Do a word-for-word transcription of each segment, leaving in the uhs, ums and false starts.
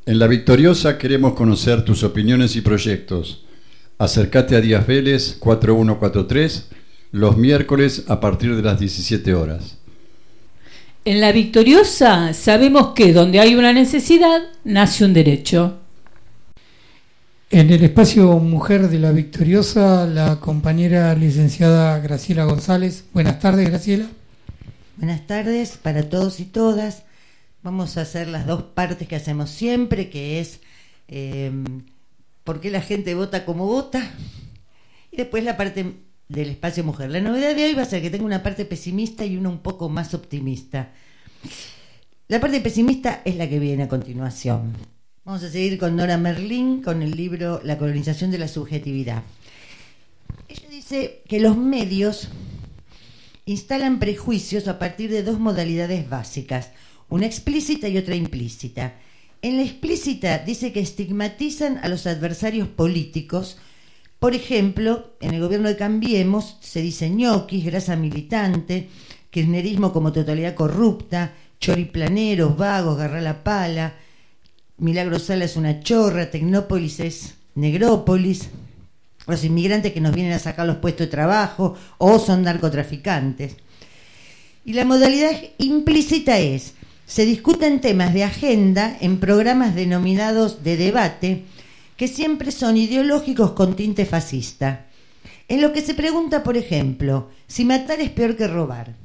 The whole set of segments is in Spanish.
En La Victoriosa queremos conocer tus opiniones y proyectos. Acércate a Díaz Vélez cuatro uno cuatro tres los miércoles a partir de las diecisiete horas. En La Victoriosa sabemos que donde hay una necesidad, nace un derecho. En el espacio Mujer de La Victoriosa, la compañera licenciada Graciela González. Buenas tardes, Graciela. Buenas tardes para todos y todas. Vamos a hacer las dos partes que hacemos siempre, que es eh, por qué la gente vota como vota, y después la parte del espacio mujer. La novedad de hoy va a ser que tengo una parte pesimista y una un poco más optimista. La parte pesimista es la que viene a continuación. Vamos a seguir con Nora Merlin con el libro La colonización de la subjetividad. Ella dice que los medios instalan prejuicios a partir de dos modalidades básicas, una explícita y otra implícita. En la explícita dice que estigmatizan a los adversarios políticos. Por ejemplo, en el gobierno de Cambiemos se dice ñoquis, grasa militante, kirchnerismo como totalidad corrupta, choriplaneros, vagos, garra la pala, Milagro Sala es una chorra, Tecnópolis es negrópolis, los inmigrantes que nos vienen a sacar los puestos de trabajo o son narcotraficantes. Y la modalidad implícita es: se discuten temas de agenda en programas denominados de debate, que siempre son ideológicos con tinte fascista, en lo que se pregunta, por ejemplo, si matar es peor que robar,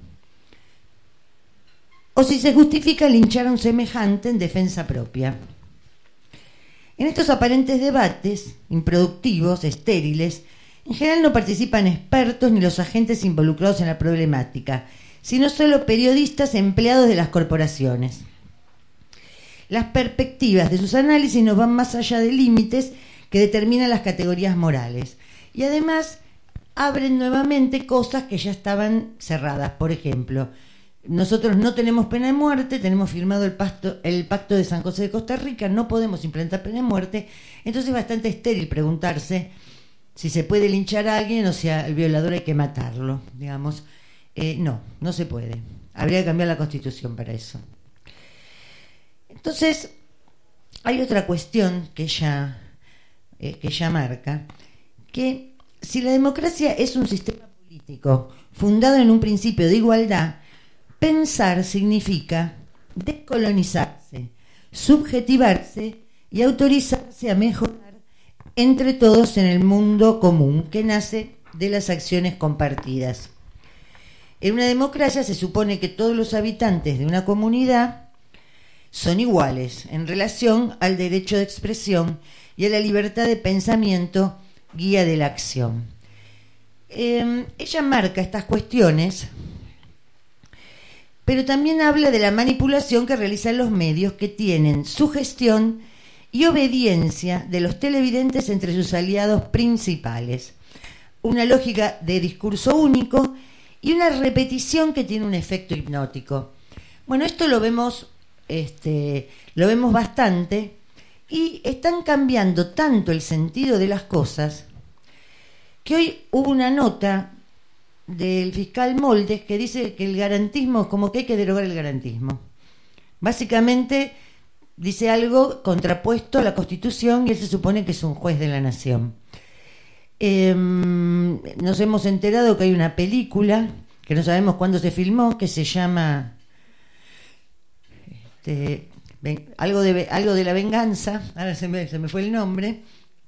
o si se justifica linchar a un semejante en defensa propia. En estos aparentes debates, improductivos, estériles, en general no participan expertos ni los agentes involucrados en la problemática, sino solo periodistas empleados de las corporaciones. Las perspectivas de sus análisis no van más allá de límites que determinan las categorías morales, y además abren nuevamente cosas que ya estaban cerradas. Por ejemplo, nosotros no tenemos pena de muerte, tenemos firmado el, pasto, el Pacto de San José de Costa Rica, no podemos implementar pena de muerte, entonces es bastante estéril preguntarse si se puede linchar a alguien o si al violador hay que matarlo, digamos. Eh, no, no se puede. Habría que cambiar la Constitución para eso. Entonces, hay otra cuestión que ella, eh, que ella marca, que si la democracia es un sistema político fundado en un principio de igualdad, pensar significa descolonizarse, subjetivarse y autorizarse a mejorar entre todos en el mundo común que nace de las acciones compartidas. En una democracia se supone que todos los habitantes de una comunidad son iguales en relación al derecho de expresión y a la libertad de pensamiento, guía de la acción. Eh, ella marca estas cuestiones, pero también habla de la manipulación que realizan los medios, que tienen sugestión y obediencia de los televidentes entre sus aliados principales, una lógica de discurso único y una repetición que tiene un efecto hipnótico. Bueno, esto lo vemos, este, lo vemos bastante, y están cambiando tanto el sentido de las cosas que hoy hubo una nota del fiscal Moldes que dice que el garantismo, como que hay que derogar el garantismo. Básicamente dice algo contrapuesto a la Constitución, y él se supone que es un juez de la nación. Eh, nos hemos enterado que hay una película que no sabemos cuándo se filmó, que se llama este, ven, algo, de, algo de la venganza, ahora se me, se me fue el nombre,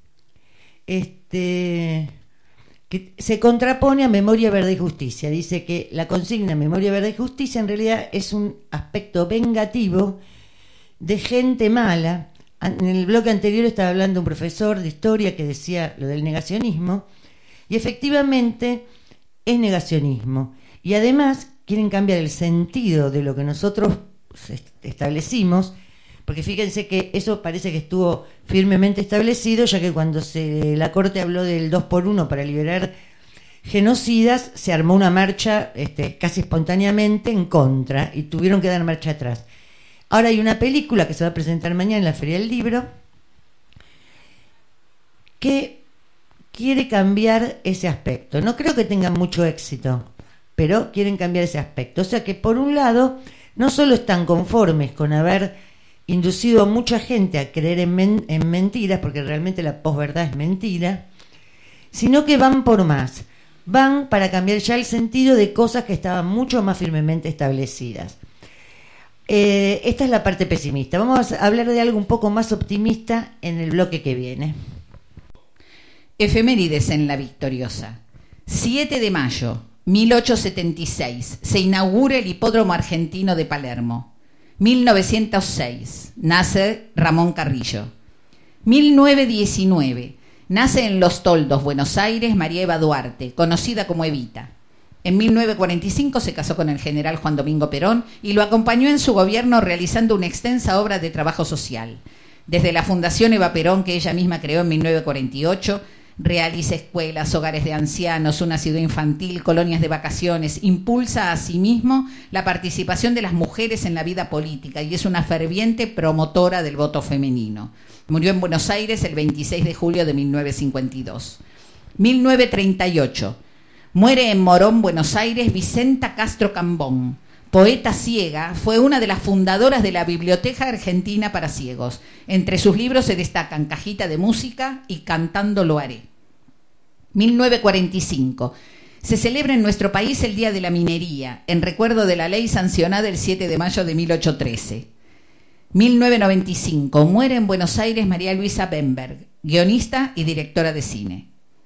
este, que se contrapone a Memoria, Verdad y Justicia. Dice que la consigna Memoria, Verdad y Justicia en realidad es un aspecto vengativo de gente mala. En el bloque anterior estaba hablando un profesor de historia que decía lo del negacionismo, y efectivamente es negacionismo. Y además quieren cambiar el sentido de lo que nosotros establecimos, porque fíjense que eso parece que estuvo firmemente establecido, ya que cuando se, la Corte habló del dos por uno para liberar genocidas, se armó una marcha este, casi espontáneamente en contra, y tuvieron que dar marcha atrás. Ahora hay una película que se va a presentar mañana en la Feria del Libro que quiere cambiar ese aspecto. No creo que tengan mucho éxito, pero quieren cambiar ese aspecto. O sea que por un lado no solo están conformes con haber inducido a mucha gente a creer en, men- en mentiras, porque realmente la posverdad es mentira, sino que van por más. Van para cambiar ya el sentido de cosas que estaban mucho más firmemente establecidas. Eh, esta es la parte pesimista. Vamos a hablar de algo un poco más optimista en el bloque que viene. Efemérides en La Victoriosa. siete de mayo, mil ochocientos setenta y seis, se inaugura el Hipódromo Argentino de Palermo. mil novecientos seis, nace Ramón Carrillo. mil novecientos diecinueve, nace en Los Toldos, Buenos Aires, María Eva Duarte, conocida como Evita. En mil novecientos cuarenta y cinco se casó con el general Juan Domingo Perón y lo acompañó en su gobierno realizando una extensa obra de trabajo social. Desde la Fundación Eva Perón, que ella misma creó en mil novecientos cuarenta y ocho, realiza escuelas, hogares de ancianos, una ciudad infantil, colonias de vacaciones, impulsa asimismo la participación de las mujeres en la vida política y es una ferviente promotora del voto femenino. Murió en Buenos Aires el veintiséis de julio de mil novecientos cincuenta y dos. mil novecientos treinta y ocho. Muere en Morón, Buenos Aires, Vicenta Castro Cambón. Poeta ciega, fue una de las fundadoras de la Biblioteca Argentina para Ciegos. Entre sus libros se destacan Cajita de Música y Cantando lo haré. mil novecientos cuarenta y cinco. Se celebra en nuestro país el Día de la Minería, en recuerdo de la ley sancionada el siete de mayo de mil ochocientos trece. mil novecientos noventa y cinco. Muere en Buenos Aires María Luisa Bemberg, guionista y directora de cine.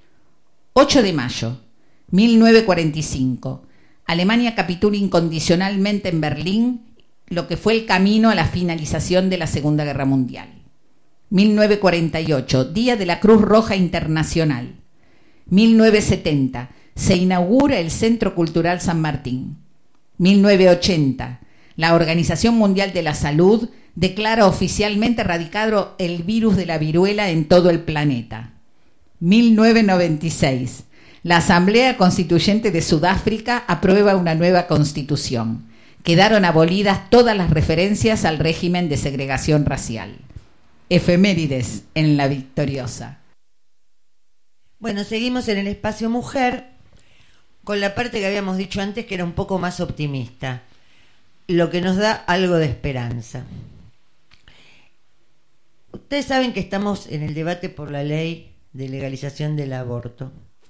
ocho de mayo, mil novecientos cuarenta y cinco. Alemania capitula incondicionalmente en Berlín, lo que fue el camino a la finalización de la Segunda Guerra Mundial. mil novecientos cuarenta y ocho. Día de la Cruz Roja Internacional. mil novecientos setenta. Se inaugura el Centro Cultural San Martín. mil novecientos ochenta. La Organización Mundial de la Salud declara oficialmente erradicado el virus de la viruela en todo el planeta. mil novecientos noventa y seis. La Asamblea Constituyente de Sudáfrica aprueba una nueva constitución. Quedaron abolidas todas las referencias al régimen de segregación racial. Efemérides en La Victoriosa. Bueno, seguimos en el espacio mujer con la parte que habíamos dicho antes, que era un poco más optimista, lo que nos da algo de esperanza. Ustedes saben que estamos en el debate por la ley de legalización del aborto.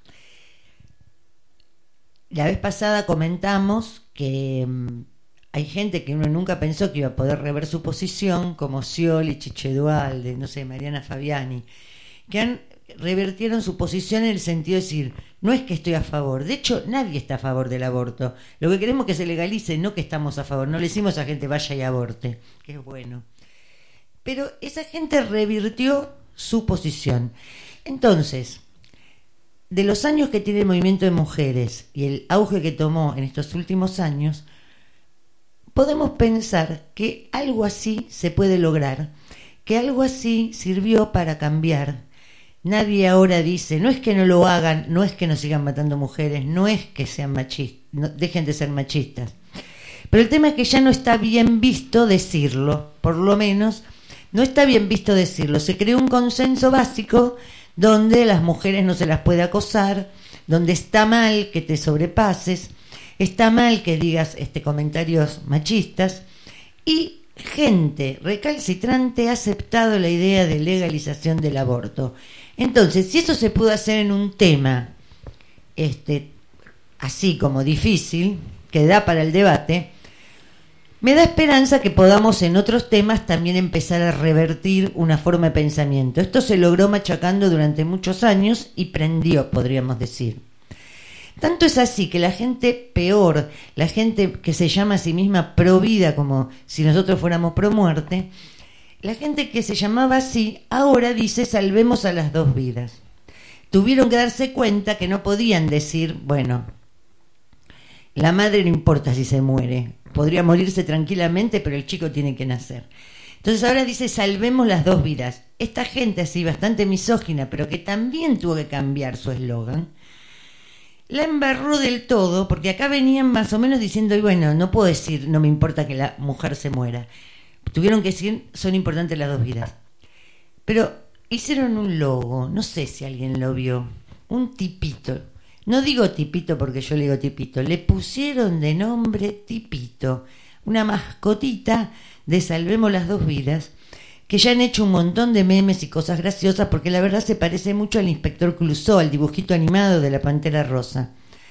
La vez pasada comentamos que um, hay gente que uno nunca pensó que iba a poder rever su posición, como Scioli, Chiche Dualde, no sé, Mariana Fabiani, que han revertieron su posición en el sentido de decir, no es que estoy a favor, de hecho nadie está a favor del aborto, lo que queremos es que se legalice, no que estamos a favor, no le decimos a gente vaya y aborte, que es bueno. Pero esa gente revirtió su posición. Entonces, de los años que tiene el movimiento de mujeres y el auge que tomó en estos últimos años, podemos pensar que algo así se puede lograr, que algo así sirvió para cambiar. Nadie ahora dice, no es que no lo hagan, no es que no sigan matando mujeres, no es que sean machistas, no, dejen de ser machistas. Pero el tema es que ya no está bien visto decirlo, por lo menos no está bien visto decirlo. Se creó un consenso básico donde las mujeres no se las puede acosar, donde está mal que te sobrepases, está mal que digas este, comentarios machistas, y gente recalcitrante ha aceptado la idea de legalización del aborto. Entonces, si eso se pudo hacer en un tema este, así como difícil, que da para el debate, me da esperanza que podamos en otros temas también empezar a revertir una forma de pensamiento. Esto se logró machacando durante muchos años y prendió, podríamos decir. Tanto es así que la gente peor, la gente que se llama a sí misma pro vida, como si nosotros fuéramos pro muerte, la gente que se llamaba así ahora dice salvemos a las dos vidas. Tuvieron que darse cuenta que no podían decir, bueno, la madre no importa si se muere, podría morirse tranquilamente, pero el chico tiene que nacer. Entonces ahora dice salvemos las dos vidas. Esta gente así bastante misógina, pero que también tuvo que cambiar su eslogan, la embarró del todo, porque acá venían más o menos diciendo, y bueno, no puedo decir no me importa que la mujer se muera. Tuvieron que decir son importantes las dos vidas. Pero hicieron un logo, no sé si alguien lo vio, un tipito. No digo tipito porque yo le digo tipito, le pusieron de nombre Tipito, una mascotita de Salvemos las Dos Vidas, que ya han hecho un montón de memes y cosas graciosas, porque la verdad se parece mucho al Inspector Clouseau, al dibujito animado de la Pantera Rosa.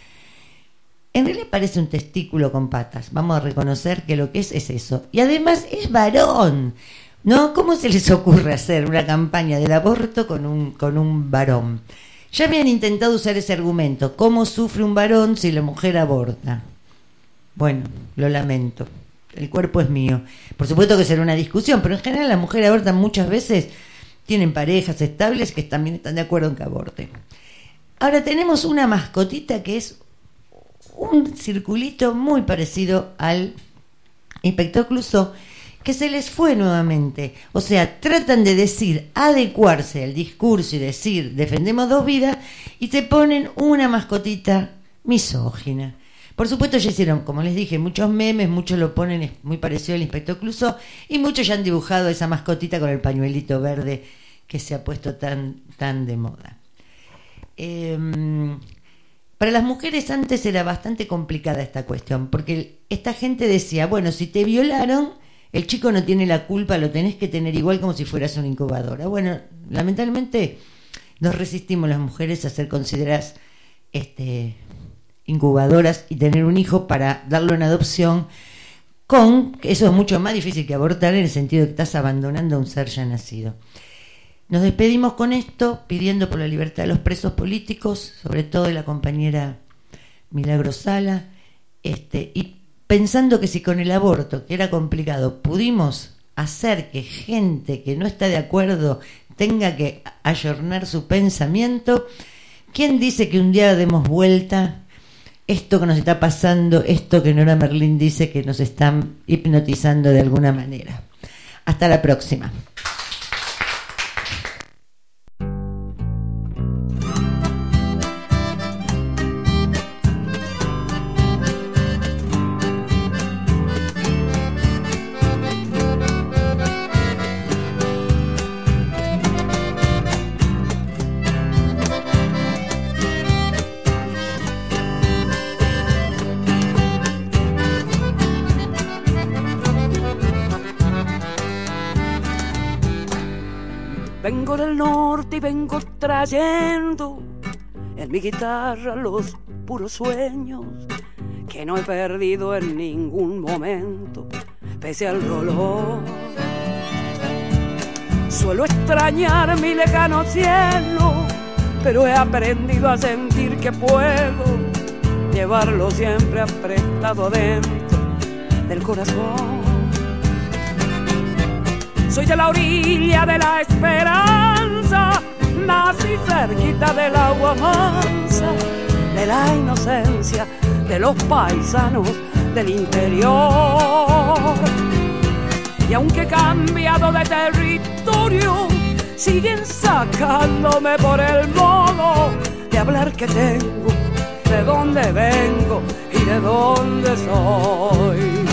En realidad parece un testículo con patas. Vamos a reconocer que lo que es es eso. Y además es varón, ¿no? ¿Cómo se les ocurre hacer una campaña del aborto con un, con un varón? Ya habían intentado usar ese argumento. ¿Cómo sufre un varón si la mujer aborta? Bueno, lo lamento. El cuerpo es mío. Por supuesto que será una discusión, pero en general las mujeres abortan muchas veces, tienen parejas estables que también están de acuerdo en que aborten. Ahora tenemos una mascotita que es un circulito muy parecido al Inspector Clouseau, que se les fue nuevamente. O sea, tratan de decir, adecuarse al discurso y decir, defendemos dos vidas, y te ponen una mascotita misógina. Por supuesto ya hicieron, como les dije, muchos memes, muchos lo ponen, es muy parecido al Inspector Clouseau, y muchos ya han dibujado esa mascotita con el pañuelito verde que se ha puesto tan, tan de moda. Eh, para las mujeres antes era bastante complicada esta cuestión, porque esta gente decía, bueno, si te violaron, el chico no tiene la culpa, lo tenés que tener igual como si fueras una incubadora. Bueno, lamentablemente nos resistimos las mujeres a ser consideradas este, incubadoras y tener un hijo para darlo en adopción, con eso es mucho más difícil que abortar, en el sentido de que estás abandonando a un ser ya nacido. Nos despedimos con esto, pidiendo por la libertad de los presos políticos, sobre todo de la compañera Milagros Sala, este, y pensando que si con el aborto, que era complicado, pudimos hacer que gente que no está de acuerdo tenga que ayornar su pensamiento, ¿quién dice que un día demos vuelta esto que nos está pasando, esto que Nora Merlín dice que nos están hipnotizando de alguna manera? Hasta la próxima. Vengo del norte y vengo trayendo en mi guitarra los puros sueños que no he perdido en ningún momento, pese al dolor. Suelo extrañar mi lejano cielo, pero he aprendido a sentir que puedo llevarlo siempre apretado dentro del corazón. Soy de la orilla de la esperanza, nací cerquita del agua mansa, de la inocencia de los paisanos del interior. Y aunque he cambiado de territorio, siguen sacándome por el modo de hablar que tengo, de dónde vengo y de dónde soy.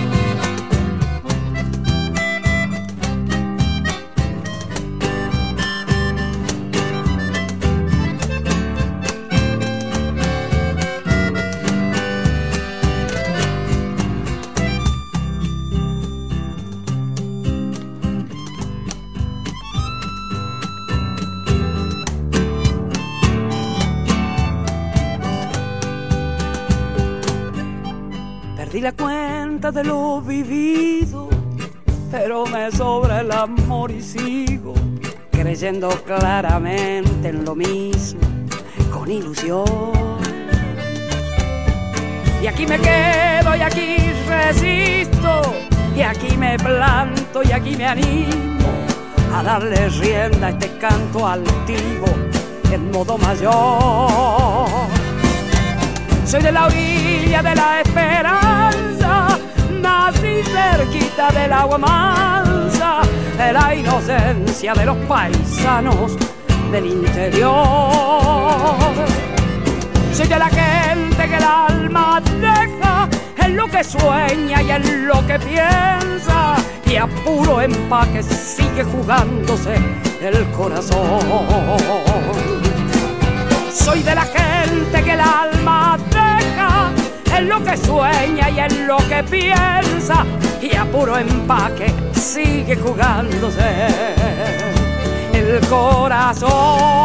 Perdí la cuenta de lo vivido, pero me sobra el amor y sigo creyendo claramente en lo mismo, con ilusión. Y aquí me quedo, y aquí resisto, y aquí me planto, y aquí me animo a darle rienda a este canto altivo en modo mayor. Soy de la orilla de la esperanza, nací cerquita del agua mansa, de la inocencia de los paisanos del interior. Soy de la gente que el alma deja en lo que sueña y en lo que piensa, y a puro empaque sigue jugándose el corazón. Soy de la gente que el alma deja en lo que sueña y en lo que piensa, y a puro empaque sigue jugándose el corazón.